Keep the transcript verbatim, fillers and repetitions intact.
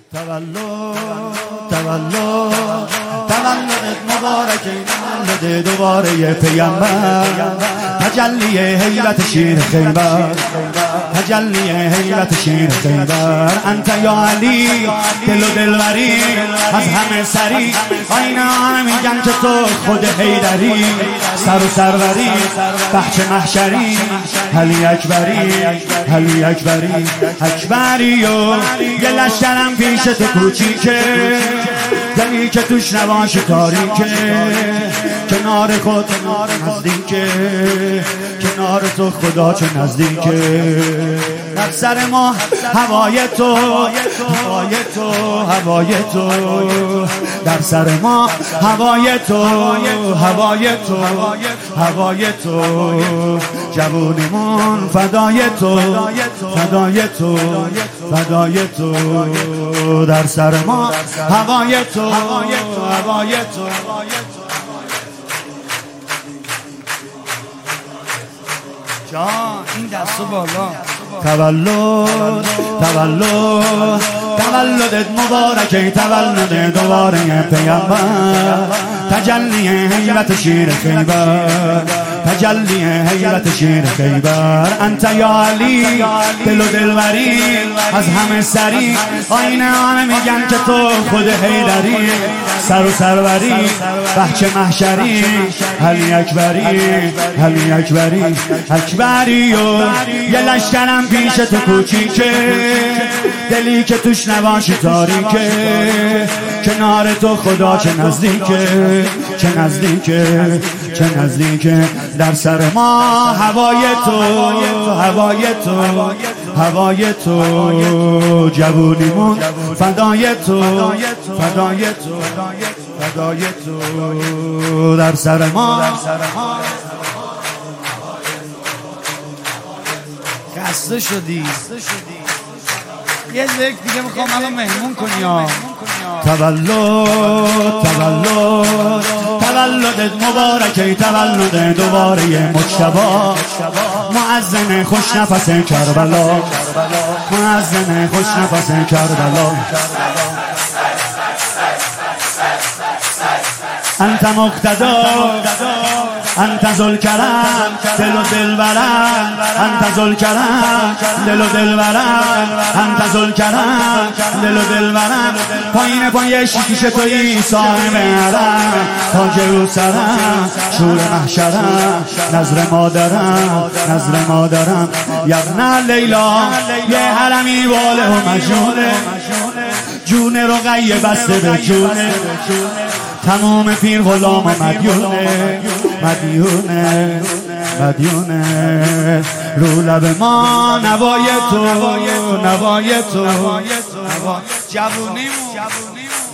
تولد تولد تولدت مبارک، تولد دوباره پیامبر، تجلی حیرت شیر خیبر، تجلی حیرت شیر خیبر. انت یا علی دل و دلبری، از همه سری آینه همه میگن که تو خود حیدری، سر و سروری بخش محشری، علی اکبری علی اکبری اکبری. و یه لشکرم پیش تو کوچیکه، دلی که توش نباشه تاریکه، کنار خود نزدیکه، کنار تو خدا چه نزدیکه. در سر ما هوای تو، هوای تو، هوای تو، در سر ما هوای تو، هوای تو، هوای تو، جوونمون فدای تو، فدای تو، فدای تو، در سر ما هوای تو، هوای تو. جان این دستو بالا. تولد تولد تولدت مبارکه، تولد دوباره پیامبر، تجلی حیرت شیر خیبر، تجلی حیرت شیر خیبر. انت یا علی دل و دلبری، از همه سری آینه همه میگن که تو خود حیدری، سر و سروری بخش محشری، علی اکبری علی اکبری اکبری. و یه لشکرم پیش تو کوچیکه، دلی که توش نباشی تاریکه، کنار تو خدا چه نزدیکه، چه نزدیکه، چه نزدیکه. در سر ما هوای تو، هوای تو، هوای تو، جوونیمون فدای تو، فدای تو، فدای تو، در سر ما. خسته شدی یه ذکر دیگه میخوام الان مهمون کنی ها. تولد تولد تولدت مبارکه، تولد دوباره مجتبی، مؤذن خوش نفس کربلا، مؤذن خوش نفس کربلا. انت مقتدا انت ذوالکرم دل و دلبرم، انت ذوالکرم دل و دلبرم، انت ذوالکرم دل و دلبرم. پایین پایین شیش تویی صاحب حرم، تاج رو سرم شور محشرم، نظر مادرم نظر مادرم. یبن لیلا یه حرمی واله و مجنونه، جون رقیه بسته به جونه، تمام پیر غلام و مدیونه، مدیونه مدیونه. رو لب ما نوای تو، نوای تو، جوونیمون